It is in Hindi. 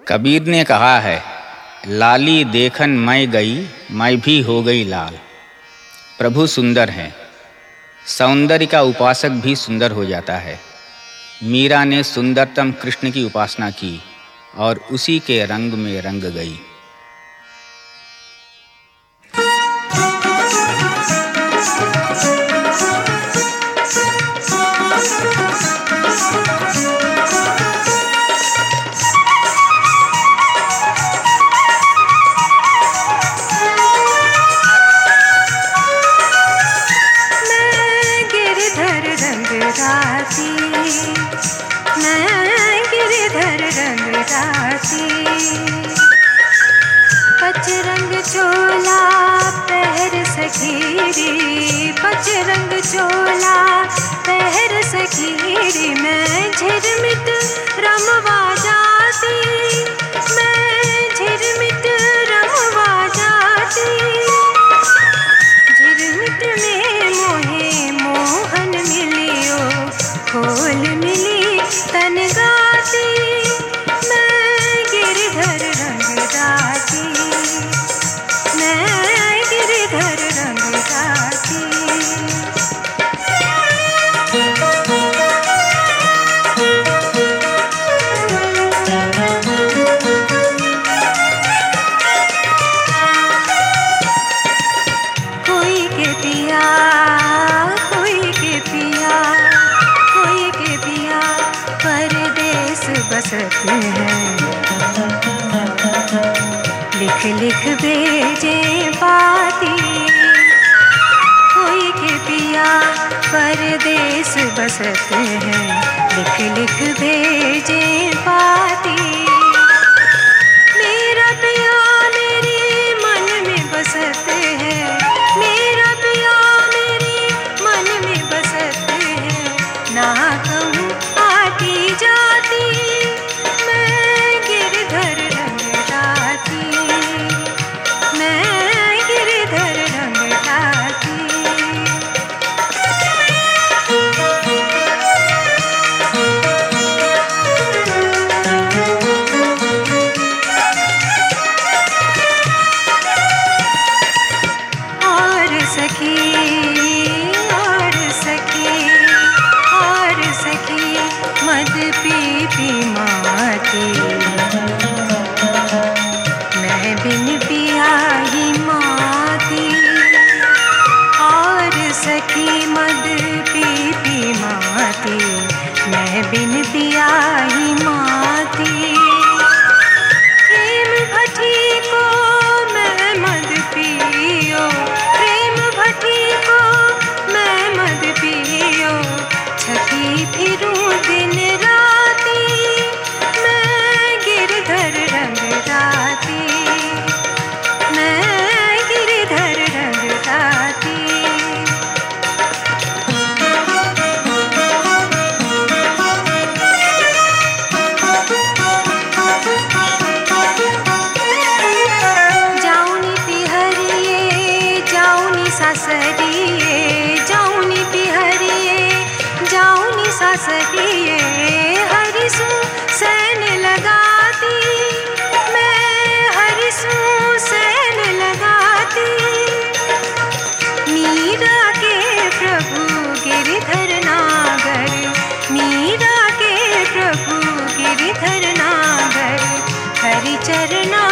कबीर ने कहा है, लाली देखन मैं गई, मैं भी हो गई लाल। प्रभु सुंदर हैं, सौंदर्य का उपासक भी सुंदर हो जाता है। मीरा ने सुंदरतम कृष्ण की उपासना की और उसी के रंग में रंग गई। पचरंग चोला पहर सखीरी, पचरंग चोला पहर सखीरी। मैं झिरमिट रमवा जाती, मैं झिरमिट रमवा जाती। झिरमिट में मोहे मोहन मिलियो, खोल मिली तन गाती। मैं गिरधर रंग गाती, मैं गिरधर रंग गाती। कोई के पिया, कोई के पिया, कोई के पिया परदेस बसत हैं। लिख लिख भेजे पाती, कोई के पिया परदेस बसत हैं। लिख लिख भेजे पाती। मेरा पिया मेरे मन में बसत है, मेरा पिया मेरे मन में बसत है। ना कहूँ आती जाती, मैं गिरधर रंग गाती, मैं गिरधर रंग गाती। और सखी, और सखी, और सखी मद पी पी माती। मैं बिन पिया ही माती। और सखी मद पी पी माती, मैं बिन पिया ही माती। प्रेम भट्टी को मैं मद पियो, प्रेम भट्टी को मैं मद पियो। छठी फिरूं दिन राती, मैं गिरधर रंग गाती, मैं गिरधर रंग गाती। जाऊनी पिहरिए, जाऊनी सासरिए, जाऊनी पिहरिए, जाऊनी सासरिए। हरिसू सैन लगाती, मैं हरिसू सैन लगाती। मीरा के प्रभु गिरधर नागर, मीरा के प्रभु गिरधर नागर। हरि चरना